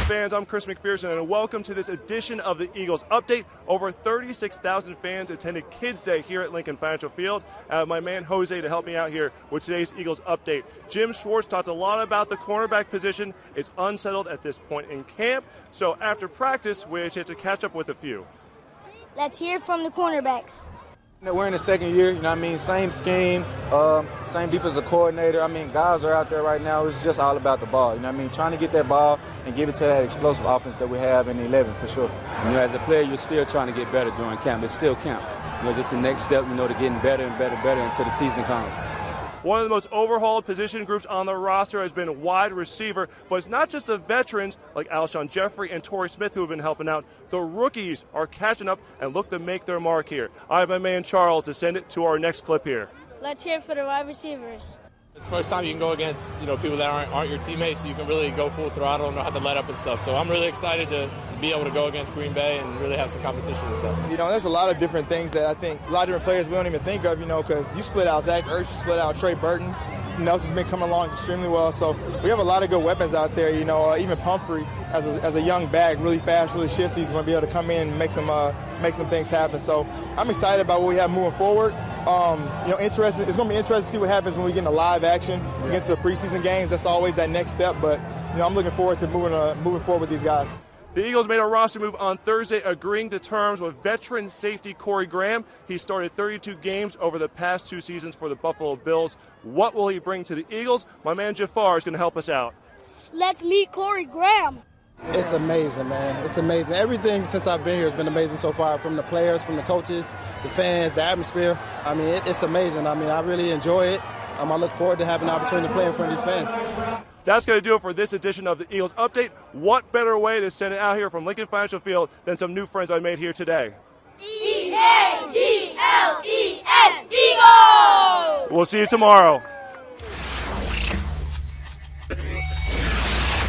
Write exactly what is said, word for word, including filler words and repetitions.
Eagles fans, I'm Chris McPherson, and welcome to this edition of the Eagles Update. Over thirty-six thousand fans attended Kids Day here at Lincoln Financial Field. I have my man Jose to help me out here with today's Eagles Update. Jim Schwartz talked a lot about the cornerback position. It's unsettled at this point in camp, so after practice, we had to catch up with a few. Let's hear from the cornerbacks. We're in the second year, you know what I mean, same scheme, uh, same defensive coordinator. I mean, guys are out there right now. It's just all about the ball, you know what I mean, trying to get that ball and give it to that explosive offense that we have in the eleven for sure. You know, as a player, you're still trying to get better during camp. It's still camp. You know, just the next step, you know, to getting better and better and better until the season comes. One of the most overhauled position groups on the roster has been wide receiver, but it's not just the veterans like Alshon Jeffrey and Torrey Smith who have been helping out. The rookies are catching up and look to make their mark here. I have my man Charles to send it to our next clip here. Let's hear for the wide receivers. It's the first time you can go against, you know, people that aren't, aren't your teammates, so you can really go full throttle and know how to let up and stuff. So I'm really excited to, to be able to go against Green Bay and really have some competition and stuff. You know, there's a lot of different things that I think a lot of different players we don't even think of, you know, because you split out Zach Ertz, you split out Trey Burton. Nelson's been coming along extremely well. So we have a lot of good weapons out there, you know, uh, even Pumphrey as a, as a young back, really fast, really shifty. He's going to be able to come in and make some, uh, make some things happen. So I'm excited about what we have moving forward. Um, you know, interesting. It's going to be interesting to see what happens when we get into live action yeah. against the preseason games. That's always that next step. But, you know, I'm looking forward to moving, uh, moving forward with these guys. The Eagles made a roster move on Thursday, agreeing to terms with veteran safety Corey Graham. He started thirty-two games over the past two seasons for the Buffalo Bills. What will he bring to the Eagles? My man Jafar is going to help us out. Let's meet Corey Graham. It's amazing, man. It's amazing. Everything since I've been here has been amazing so far, from the players, from the coaches, the fans, the atmosphere. I mean, it, it's amazing. I mean, I really enjoy it. Um, I look forward to having the opportunity to play in front of these fans. That's going to do it for this edition of the Eagles Update. What better way to send it out here from Lincoln Financial Field than some new friends I made here today? E A G L E S, Eagles! We'll see you tomorrow.